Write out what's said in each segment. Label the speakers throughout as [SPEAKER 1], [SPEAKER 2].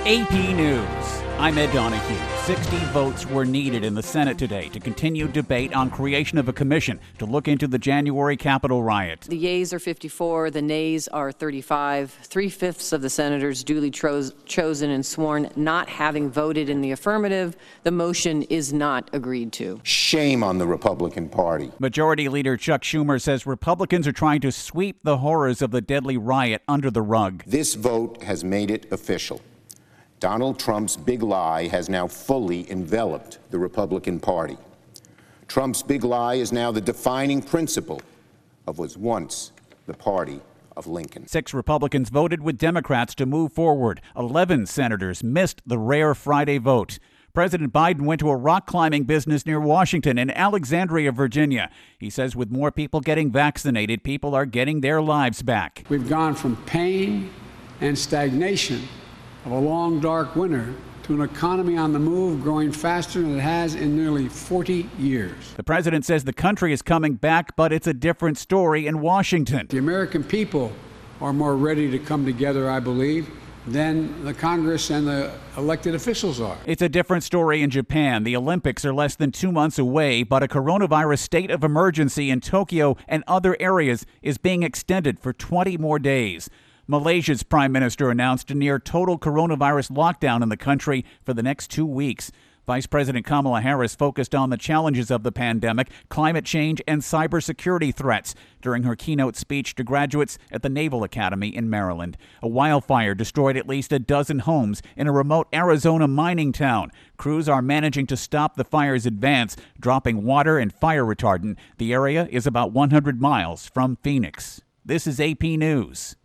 [SPEAKER 1] AP News. I'm Ed Donahue. 60 votes were needed in the Senate today to continue debate on creation of a commission to look into the January Capitol riot.
[SPEAKER 2] The yeas are 54, the nays are 35. 3/5 of the senators duly chosen and sworn not having voted in the affirmative. The motion is not agreed to.
[SPEAKER 3] Shame on the Republican Party.
[SPEAKER 1] Majority Leader Chuck Schumer says Republicans are trying to sweep the horrors of the deadly riot under the rug.
[SPEAKER 3] This vote has made it official. Donald Trump's big lie has now fully enveloped the Republican Party. Trump's big lie is now the defining principle of what was once the party of Lincoln.
[SPEAKER 1] 6 Republicans voted with Democrats to move forward. 11 senators missed the rare Friday vote. President Biden went to a rock-climbing business near Washington in Alexandria, Virginia. He says with more people getting vaccinated, people are getting their lives back.
[SPEAKER 4] We've gone from pain and stagnation of a long, dark winter to an economy on the move growing faster than it has in nearly 40 years.
[SPEAKER 1] The president says the country is coming back, but it's a different story in Washington.
[SPEAKER 4] The American people are more ready to come together, I believe, than the Congress and the elected officials are.
[SPEAKER 1] It's a different story in Japan. The Olympics are less than 2 months away, but a coronavirus state of emergency in Tokyo and other areas is being extended for 20 more days. Malaysia's prime minister announced a near total coronavirus lockdown in the country for the next 2 weeks. Vice President Kamala Harris focused on the challenges of the pandemic, climate change, and cybersecurity threats during her keynote speech to graduates at the Naval Academy in Maryland. A wildfire destroyed at least a dozen homes in a remote Arizona mining town. Crews are managing to stop the fire's advance, dropping water and fire retardant. The area is about 100 miles from Phoenix. This is AP News.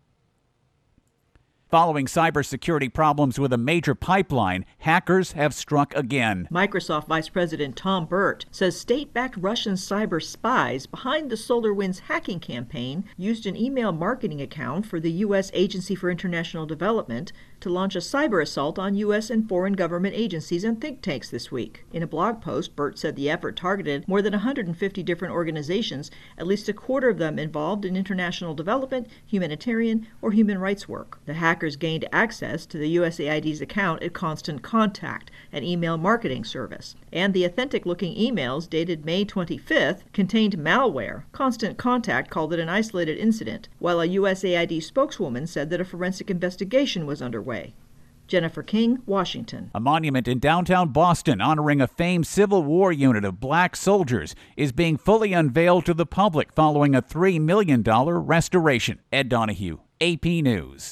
[SPEAKER 1] Following cybersecurity problems with a major pipeline, hackers have struck again.
[SPEAKER 5] Microsoft Vice President Tom Burt says state-backed Russian cyber spies behind the SolarWinds hacking campaign used an email marketing account for the U.S. Agency for International Development to launch a cyber assault on U.S. and foreign government agencies and think tanks this week. In a blog post, Burt said the effort targeted more than 150 different organizations, at least a quarter of them involved in international development, humanitarian, or human rights work. The hackers gained access to the USAID's account at Constant Contact, an email marketing service. And the authentic-looking emails dated May 25th contained malware. Constant Contact called it an isolated incident, while a USAID spokeswoman said that a forensic investigation was underway. Jennifer King, Washington.
[SPEAKER 1] A monument in downtown Boston honoring a famed Civil War unit of black soldiers is being fully unveiled to the public following a $3 million restoration. Ed Donahue, AP News.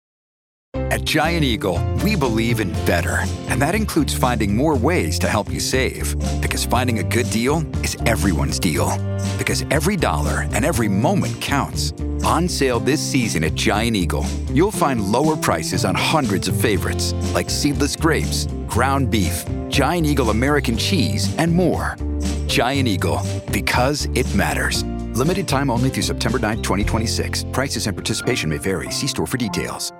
[SPEAKER 6] At Giant Eagle, we believe in better, and that includes finding more ways to help you save. Because finding a good deal is everyone's deal. Because every dollar and every moment counts. On sale this season at Giant Eagle, you'll find lower prices on hundreds of favorites, like seedless grapes, ground beef, Giant Eagle American cheese, and more. Giant Eagle, because it matters. Limited time only through September 9, 2026. Prices and participation may vary. See store for details.